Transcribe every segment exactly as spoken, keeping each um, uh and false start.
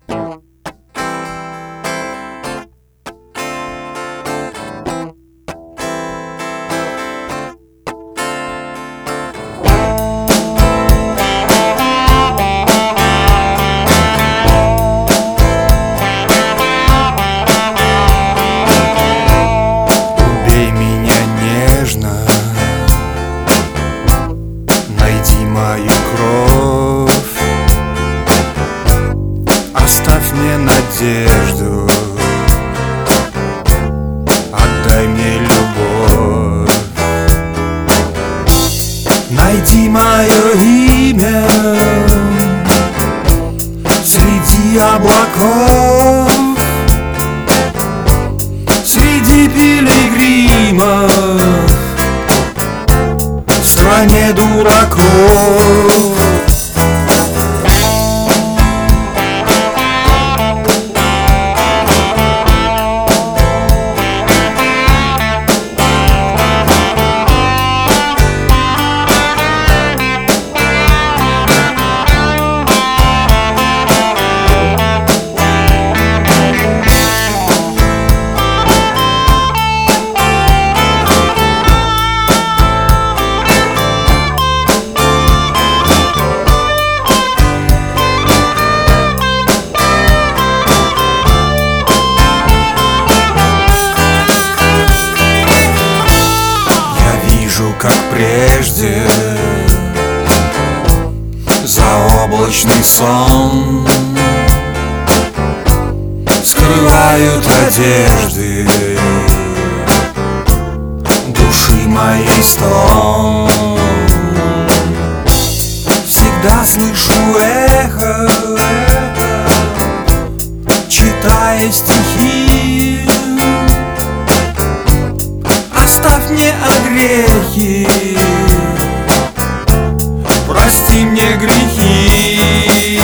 Мою кровь, оставь мне надежду, отдай мне любовь. Найди мое имя среди облаков, среди пилигримов, в стране дураков. Как прежде, заоблачный сон скрывают одежды души моей стон. Всегда слышу эхо, читая стихи. Оставь мне огрехи, прости мне грехи.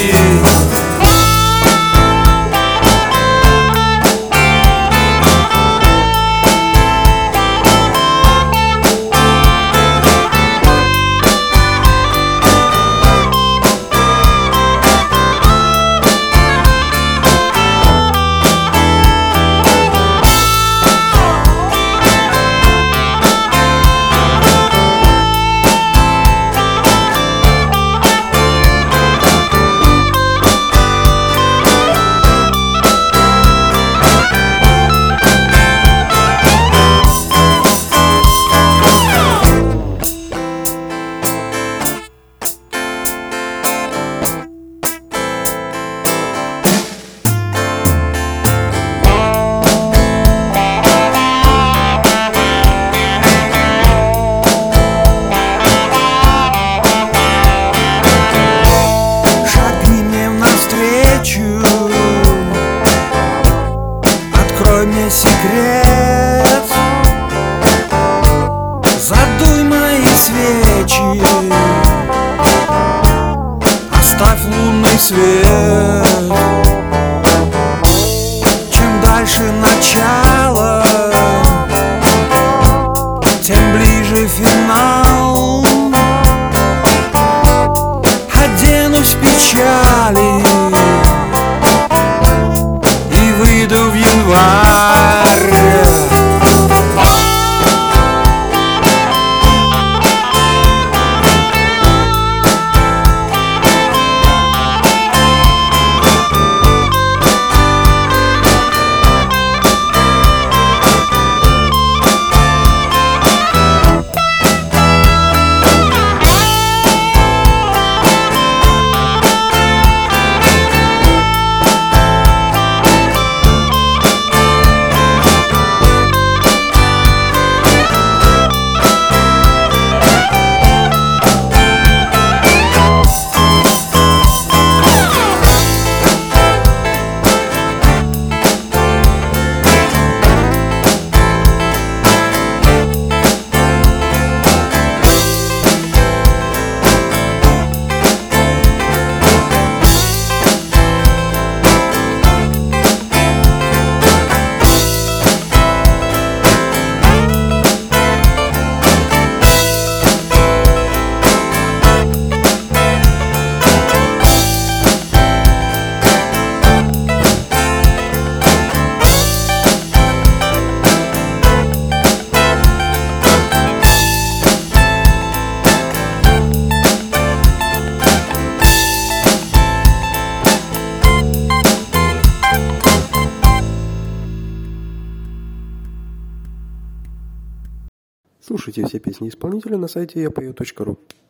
Открой мне секрет, задуй мои свечи, оставь лунный свет. Чем дальше начало, тем ближе финал. Оденусь в печали и выйду в январь. Слушайте все песни исполнителя на сайте я пою точка ру.